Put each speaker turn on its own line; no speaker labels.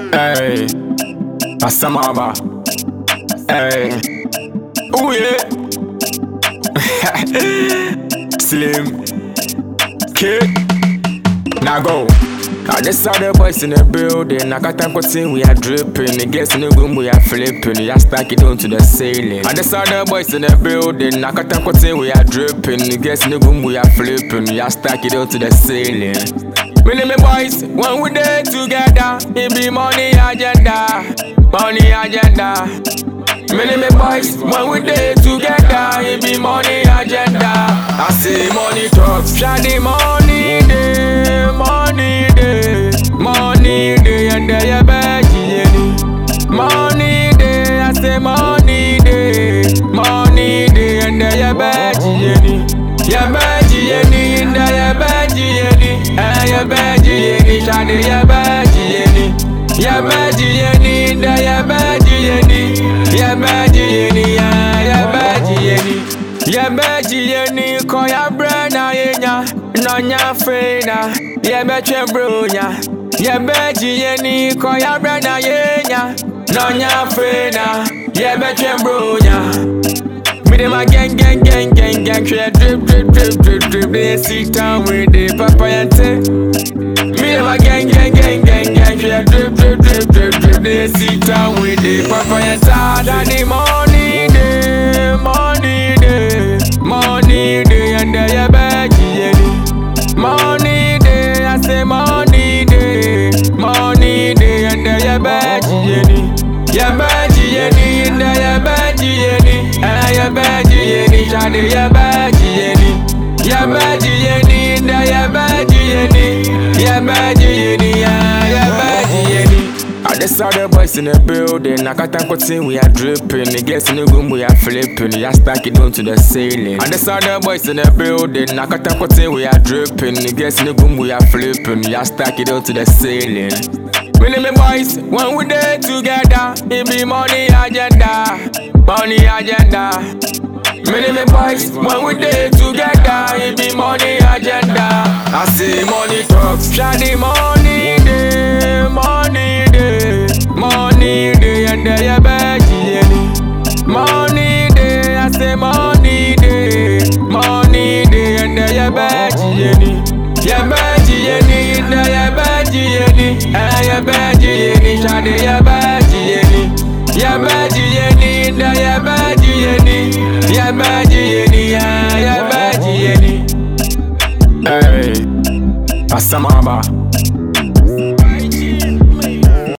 Hey, Asamaba. Hey, oh yeah. Slim Kid. Now go. Now this are the boys in the building. I got time cutting, we are dripping. The guests in the room, we are flipping. We are stacking down to the ceiling. Now this are the boys in the building. I got time cutting, we are dripping. The guests in the room, we are flipping. We are stacking down to the ceiling. Me and me boys, when we there together, it be money agenda, money agenda. Me and me boys, when we there together, it be money agenda. I say money talks, shady money day, money day, money day, and there you bet you money day. I say money day, money day, and there you bet you bet you and there you bet you. Ya beji yeni, shade ya beji yeni. Ya beji yeni, da ya beji yeni. Ya beji yeni, ya beji yeni. Ya beji yeni, ko ya brana yenya. Nonya fena, ya beche brunya. Ya beji yeni, ko ya brana yenya. Nonya fena, ya beche brunya. Me dem a gang, share drip. They sit down with the papayante. Me dem a gang, share drip. They sit down with the papayante. Daddy money day, money day, and there you bet you. Money day, I say money day, and there you bet you. Ya beji yeni, da ya beji yeni. Ya beji yeni, shade ya beji yeni. Ya beji yeni, da ya beji yeni. Ya beji yeni, ya beji yeni. This are the boys in the building. I got time cutting, we are dripping. The guests in the room, we are flipping. We are stacking down to the ceiling. And this are the boys in the building. I got time cutting, we are dripping. The guests in the room, we are flipping. We are stacking down to the ceiling. Me and me boys, when we there together, it be money agenda, money agenda. Me and me boys, when we there together, it be money agenda. I say money talks, shady money day, money day, money day, and there you bet you. Money day, I say money day, money day, and there you bet you. Ya beji yeni, da ya beji yeni. Ya beji yeni, shade ya beji yeni. Ya beji yeni, da ya beji yeni. Ya beji yeni, ya beji yeni. Hey, Asamaba.